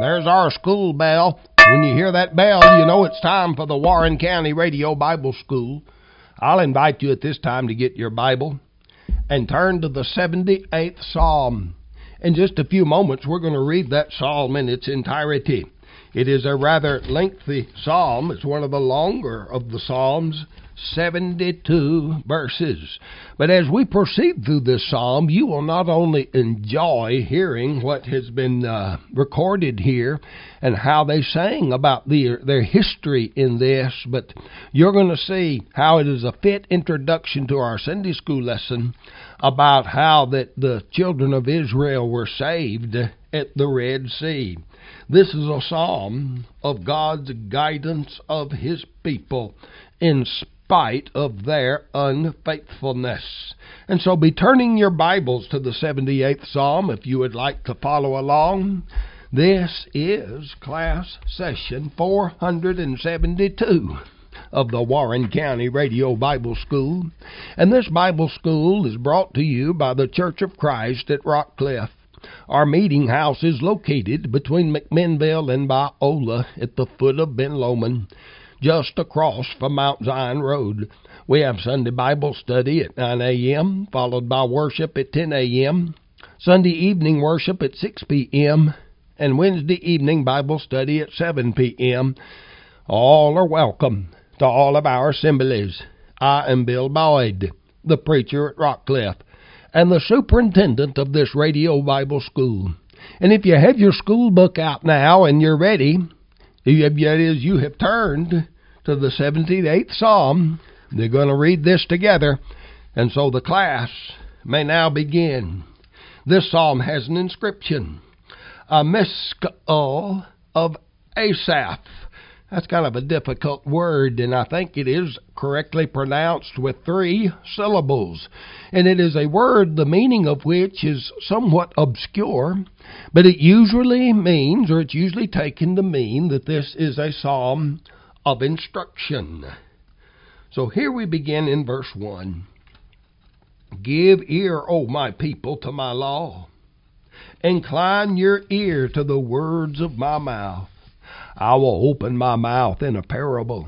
There's our school bell. When you hear that bell, you know it's time for the Warren County Radio Bible School. I'll invite you at this time to get your Bible and turn to the 78th Psalm. In just a few moments, we're going to read that psalm in its entirety. It is a rather lengthy psalm. It's one of the longer of the psalms, 72 verses. But as we proceed through this psalm, you will not only enjoy hearing what has been recorded here and how they sang about their history in this, but you're going to see how it is a fit introduction to our Sunday school lesson about how that the children of Israel were saved at the Red Sea. This is a psalm of God's guidance of His people in spite of their unfaithfulness. And so be turning your Bibles to the 78th Psalm if you would like to follow along. This is class session 472 of the Warren County Radio Bible School. And this Bible school is brought to you by the Church of Christ at Rockcliffe. Our meeting house is located between McMinnville and Biola at the foot of Ben Lomond, just across from Mount Zion Road. We have Sunday Bible study at 9 a.m., followed by worship at 10 a.m., Sunday evening worship at 6 p.m., and Wednesday evening Bible study at 7 p.m. All are welcome to all of our assemblies. I am Bill Boyd, the preacher at Rockcliffe, and the superintendent of this radio Bible school. And if you have your school book out now and you're ready, you have turned to the 78th Psalm, they're going to read this together, and so the class may now begin. This psalm has an inscription, a Miskal of Asaph. That's kind of a difficult word, and I think it is correctly pronounced with 3 syllables. And it is a word the meaning of which is somewhat obscure, but it usually means, or it's usually taken to mean, that this is a psalm of instruction. So here we begin in verse 1. Give ear, O my people, to my law. Incline your ear to the words of my mouth. I will open my mouth in a parable.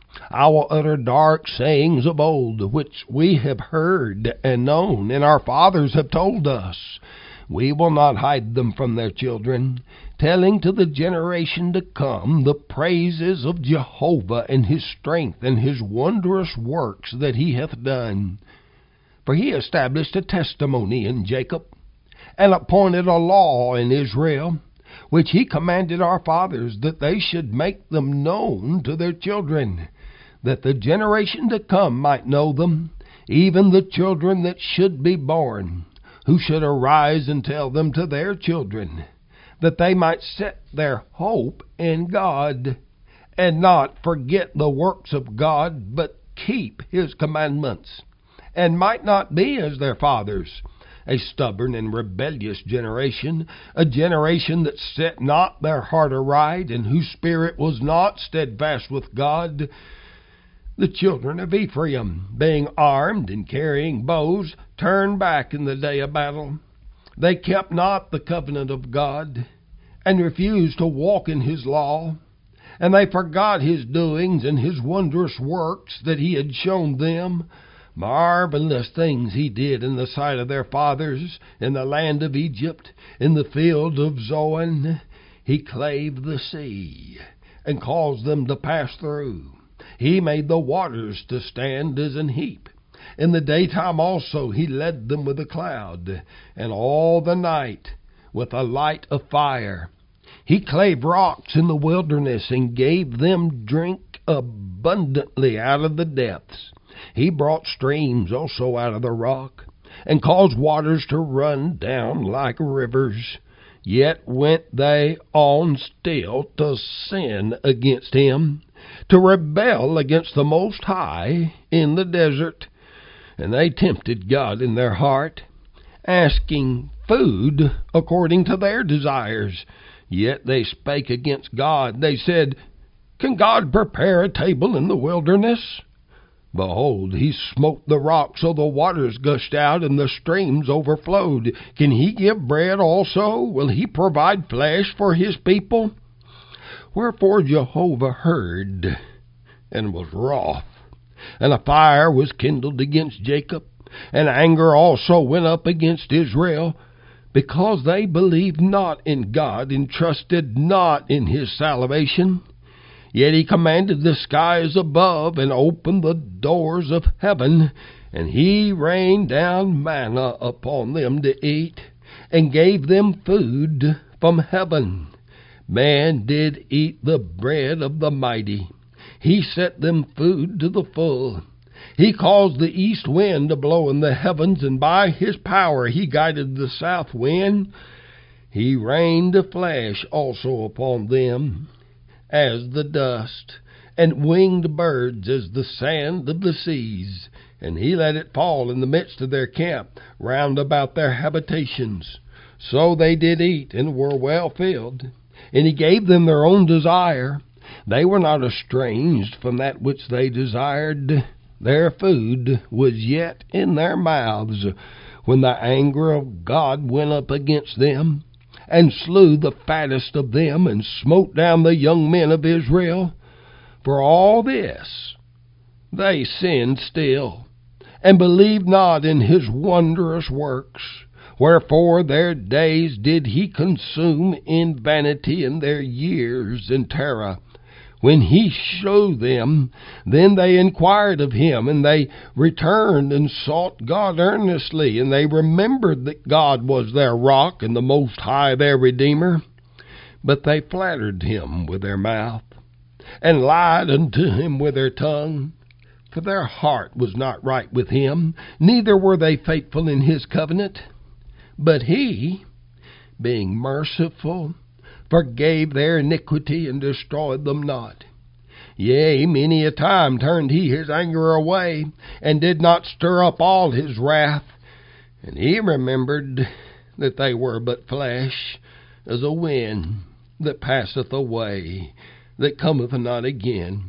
I will utter dark sayings of old, which we have heard and known, and our fathers have told us. We will not hide them from their children, telling to the generation to come the praises of Jehovah and His strength and His wondrous works that He hath done. For He established a testimony in Jacob, and appointed a law in Israel, which He commanded our fathers, that they should make them known to their children, that the generation to come might know them, even the children that should be born, who should arise and tell them to their children, that they might set their hope in God, and not forget the works of God, but keep His commandments, and might not be as their fathers, a stubborn and rebellious generation, a generation that set not their heart aright, and whose spirit was not steadfast with God. The children of Ephraim, being armed and carrying bows, turned back in the day of battle. They kept not the covenant of God, and refused to walk in His law. And they forgot His doings and His wondrous works that He had shown them. Marvelous things He did in the sight of their fathers, in the land of Egypt, in the field of Zoan. He clave the sea, and caused them to pass through. He made the waters to stand as an heap. In the daytime also He led them with a cloud, and all the night with a light of fire. He clave rocks in the wilderness, and gave them drink abundantly out of the depths. He brought streams also out of the rock, and caused waters to run down like rivers. Yet went they on still to sin against Him, to rebel against the Most High in the desert. And they tempted God in their heart, asking food according to their desires. Yet they spake against God. They said, Can God prepare a table in the wilderness? Behold, he smote the rock, so the waters gushed out, and the streams overflowed. Can he give bread also? Will he provide flesh for his people? Wherefore Jehovah heard, and was wroth, and a fire was kindled against Jacob, and anger also went up against Israel, because they believed not in God, and trusted not in his salvation. Yet he commanded the skies above, and opened the doors of heaven, and he rained down manna upon them to eat, and gave them food from heaven. Man did eat the bread of the mighty. He set them food to the full. He caused the east wind to blow in the heavens, and by his power he guided the south wind. He rained flesh also upon them, as the dust, and winged birds as the sand of the seas. And he let it fall in the midst of their camp, round about their habitations. So they did eat, and were well filled. And he gave them their own desire. They were not estranged from that which they desired. Their food was yet in their mouths, when the anger of God went up against them, and slew the fattest of them, and smote down the young men of Israel. For all this they sinned still, and believed not in his wondrous works. Wherefore their days did he consume in vanity, and their years in terror. When he showed them, then they inquired of him, and they returned and sought God earnestly, and they remembered that God was their rock, and the Most High their Redeemer. But they flattered him with their mouth, and lied unto him with their tongue. For their heart was not right with him, neither were they faithful in his covenant. But he, being merciful, forgave their iniquity, and destroyed them not. Yea, many a time turned he his anger away, and did not stir up all his wrath. And he remembered that they were but flesh, as a wind that passeth away, that cometh not again.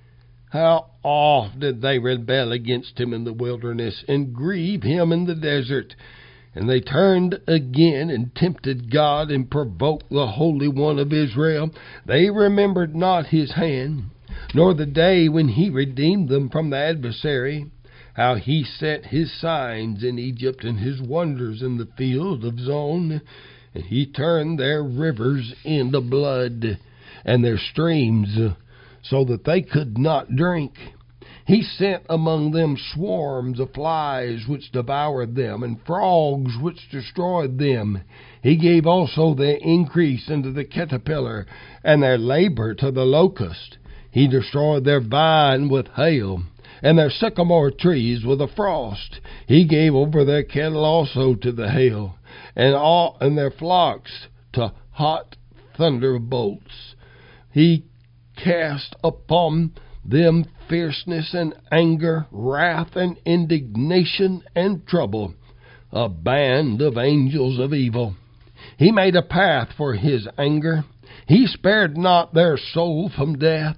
How oft did they rebel against him in the wilderness, and grieve him in the desert? And they turned again, and tempted God, and provoked the Holy One of Israel. They remembered not his hand, nor the day when he redeemed them from the adversary, how he set his signs in Egypt, and his wonders in the field of Zon. And he turned their rivers into blood, and their streams, so that they could not drink. He sent among them swarms of flies, which devoured them, and frogs, which destroyed them. He gave also their increase unto the caterpillar, and their labor to the locust. He destroyed their vine with hail, and their sycamore trees with a frost. He gave over their cattle also to the hail, and their flocks to hot thunderbolts. He cast upon them fierceness and anger, wrath and indignation and trouble, a band of angels of evil. He made a path for his anger. He spared not their soul from death,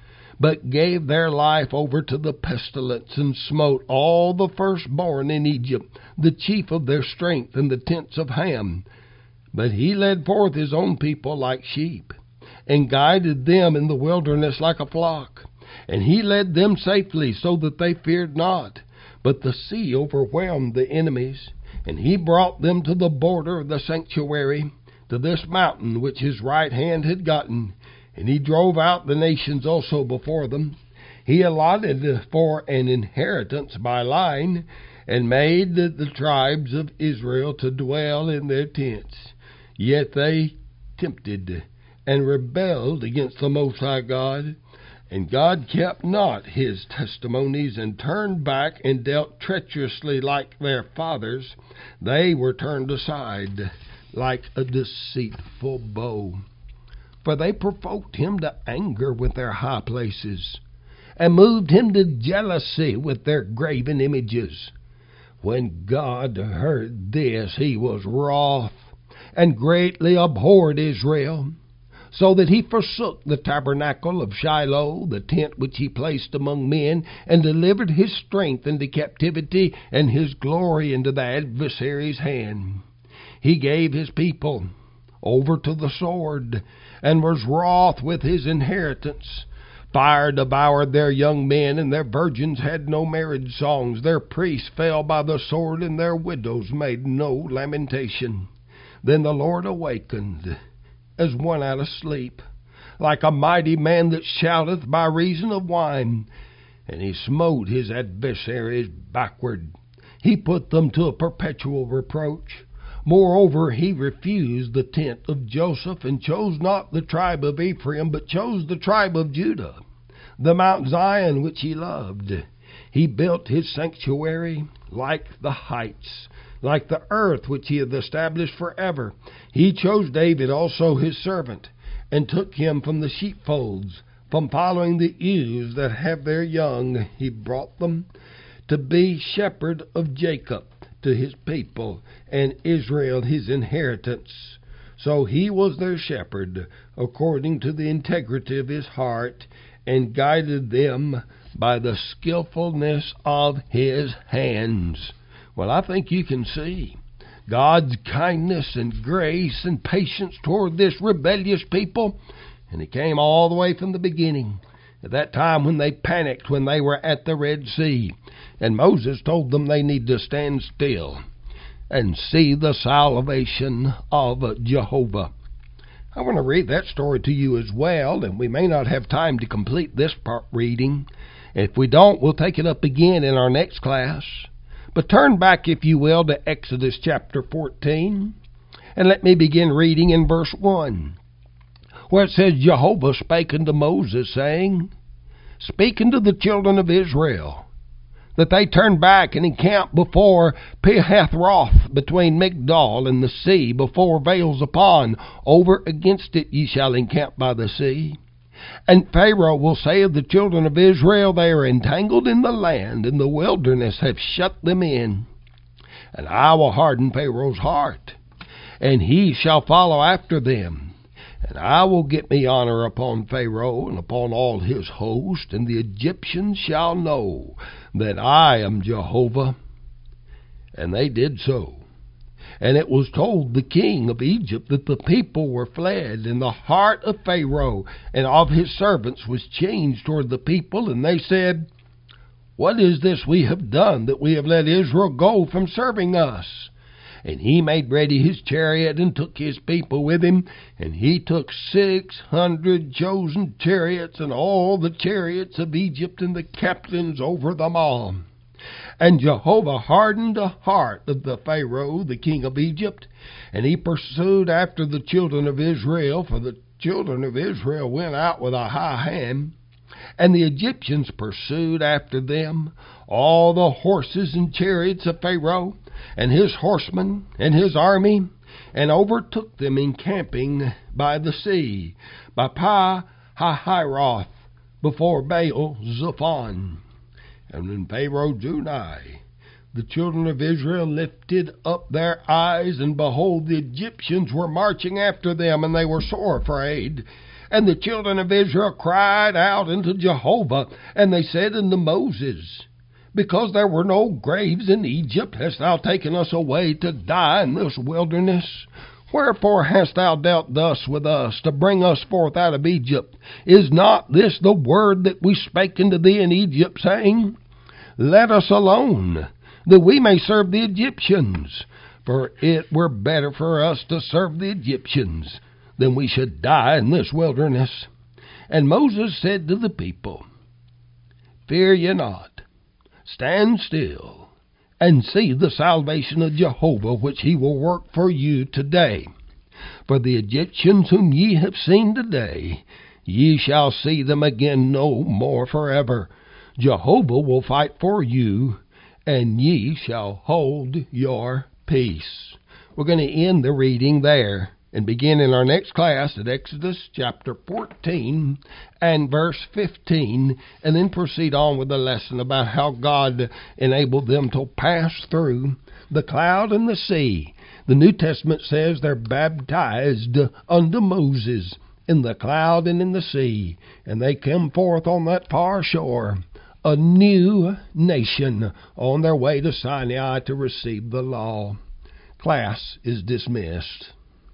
but gave their life over to the pestilence, and smote all the firstborn in Egypt, the chief of their strength, in the tents of Ham. But he led forth his own people like sheep, and guided them in the wilderness like a flock. And he led them safely, so that they feared not. But the sea overwhelmed the enemies, and he brought them to the border of the sanctuary, to this mountain which his right hand had gotten. And he drove out the nations also before them. He allotted for an inheritance by line, and made the tribes of Israel to dwell in their tents. Yet they tempted and rebelled against the Most High God. And God kept not his testimonies, and turned back, and dealt treacherously like their fathers. They were turned aside like a deceitful bow. For they provoked him to anger with their high places, and moved him to jealousy with their graven images. When God heard this, he was wroth, and greatly abhorred Israel. so that he forsook the tabernacle of Shiloh, the tent which he placed among men, and delivered his strength into captivity, and his glory into the adversary's hand. He gave his people over to the sword, and was wroth with his inheritance. Fire devoured their young men, and their virgins had no marriage songs. Their priests fell by the sword, and their widows made no lamentation. Then the Lord awakened as one out of sleep, like a mighty man that shouteth by reason of wine. And he smote his adversaries backward. He put them to a perpetual reproach. Moreover, he refused the tent of Joseph, and chose not the tribe of Ephraim, but chose the tribe of Judah, the Mount Zion which he loved. He built his sanctuary like the heights, like the earth which he hath established forever. He chose David also his servant, and took him from the sheepfolds, from following the ewes that have their young. He brought them to be shepherd of Jacob, to his people, and Israel his inheritance. So he was their shepherd, according to the integrity of his heart, and guided them by the skillfulness of his hands. Well, I think you can see God's kindness and grace and patience toward this rebellious people, and it came all the way from the beginning, at that time when they panicked when they were at the Red Sea, and Moses told them they need to stand still and see the salvation of Jehovah. I want to read that story to you as well, and we may not have time to complete this part reading. If we don't, we'll take it up again in our next class. But turn back, if you will, to Exodus chapter 14, and let me begin reading in verse 1, where it says, Jehovah spake unto Moses, saying, Speak unto the children of Israel, that they turn back and encamp before Pihathroth, between Migdol and the sea, before Baal-zephon. Over against it ye shall encamp by the sea. And Pharaoh will say of the children of Israel, They are entangled in the land, and the wilderness hath shut them in. And I will harden Pharaoh's heart, and he shall follow after them. And I will get me honor upon Pharaoh and upon all his host, and the Egyptians shall know that I am Jehovah. And they did so. And it was told the king of Egypt that the people were fled, and the heart of Pharaoh and of his servants was changed toward the people, and they said, What is this we have done, that we have let Israel go from serving us? And he made ready his chariot, and took his people with him, and he took 600 chosen chariots, and all the chariots of Egypt, and the captains over them all. And Jehovah hardened the heart of the Pharaoh, the king of Egypt, and he pursued after the children of Israel, for the children of Israel went out with a high hand. And the Egyptians pursued after them all the horses and chariots of Pharaoh, and his horsemen, and his army, and overtook them encamping by the sea, by Pi-hahiroth, before Baal-zephon. And when Pharaoh drew nigh, the children of Israel lifted up their eyes, and behold, the Egyptians were marching after them, and they were sore afraid. And the children of Israel cried out unto Jehovah, and they said unto Moses, Because there were no graves in Egypt, hast thou taken us away to die in this wilderness? Wherefore hast thou dealt thus with us, to bring us forth out of Egypt? Is not this the word that we spake unto thee in Egypt, saying, Let us alone, that we may serve the Egyptians? For it were better for us to serve the Egyptians, than we should die in this wilderness. And Moses said to the people, Fear ye not, stand still, and see the salvation of Jehovah, which he will work for you today. For the Egyptians whom ye have seen today, ye shall see them again no more forever. Jehovah will fight for you, and ye shall hold your peace. We're going to end the reading there and begin in our next class at Exodus chapter 14 and verse 15, and then proceed on with the lesson about how God enabled them to pass through the cloud and the sea. The New Testament says they're baptized unto Moses in the cloud and in the sea, and they come forth on that far shore, a new nation on their way to Sinai to receive the law. Class is dismissed.